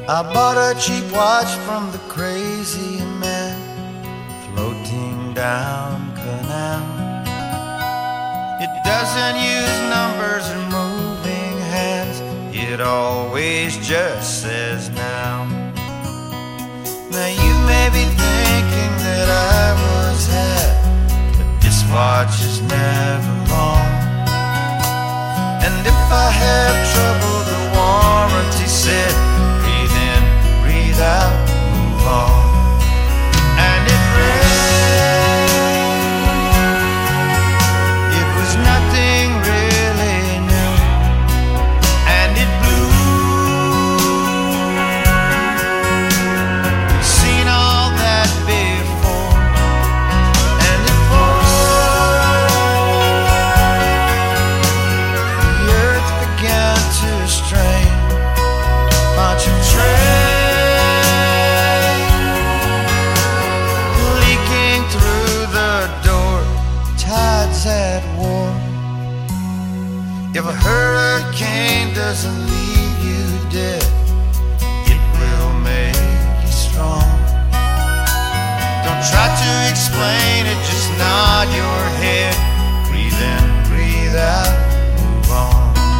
I bought a cheap watch from the crazy man floating down canal. It doesn't use numbers or moving hands, it always just says now. Now you may be thinking that I was had, but this watch is never wrong. And if I have trouble, the warranty said, breathe in, breathe out, move on. And it rained, it was nothing really new. And it blew, we've seen all that before. And it poured, the earth began to strain. March of train leaking through the door, tides at war. If a hurricane doesn't leave you dead, it will make you strong. Don't try to explain it, just nod your head. Breathe in, breathe out, move on.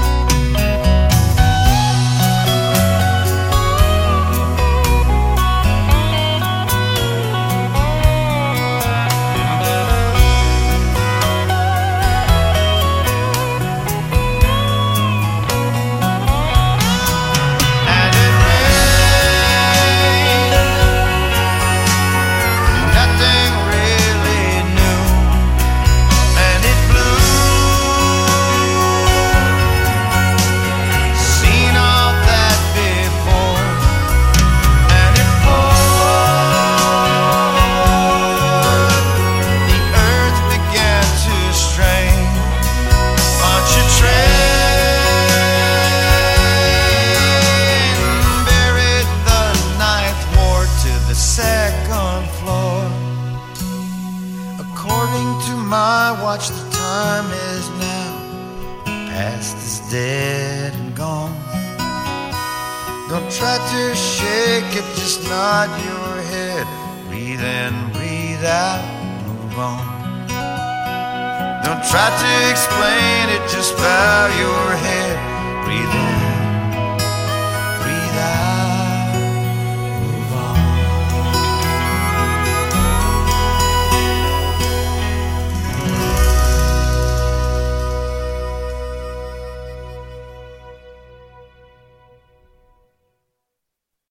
Second floor. According to my watch, the time is now. Past is dead and gone. Don't try to shake it, just nod your head. Breathe in, breathe out, move on. Don't try to explain it, just bow your head. Breathe in.